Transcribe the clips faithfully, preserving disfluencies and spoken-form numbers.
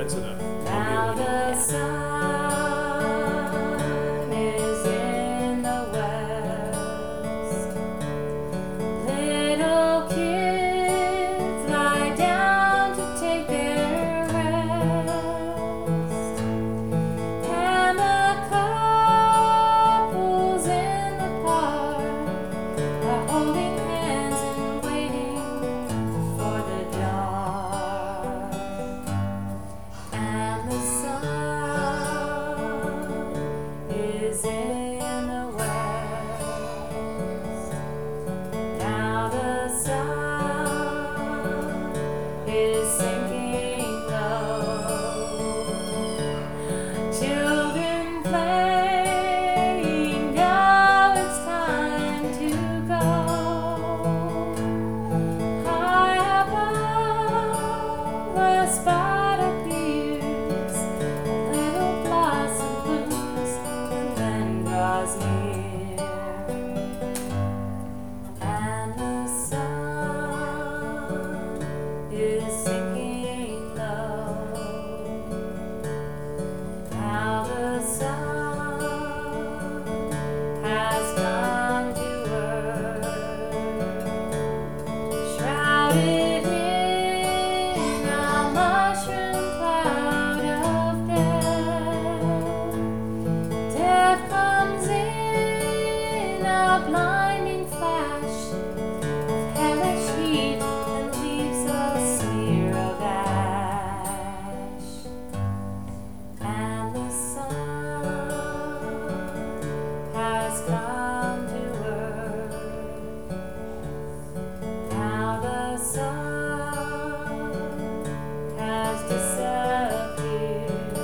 that's enough. Now the sun is in the west. Little kids lie down to take their rest. And the couples in the park are holding hands and waiting for the dawn. And the sun is in the west. Now the sun is sinking low. Children playing, now it's time to go. High above, a spot appears, a little blossom blooms and then draws near. And the sun is sinking low. Now the sun has come to earth, shrouded in a mushroom cloud of death. Death comes in a blinding flash of hellish heat and leaves a smear of ash. And the sun has come to earth. Now the sun has disappeared.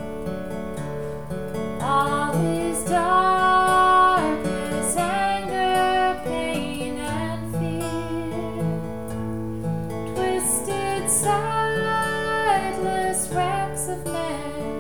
All is darkness, anger, pain, and fear. Twisted, sightless wrecks of men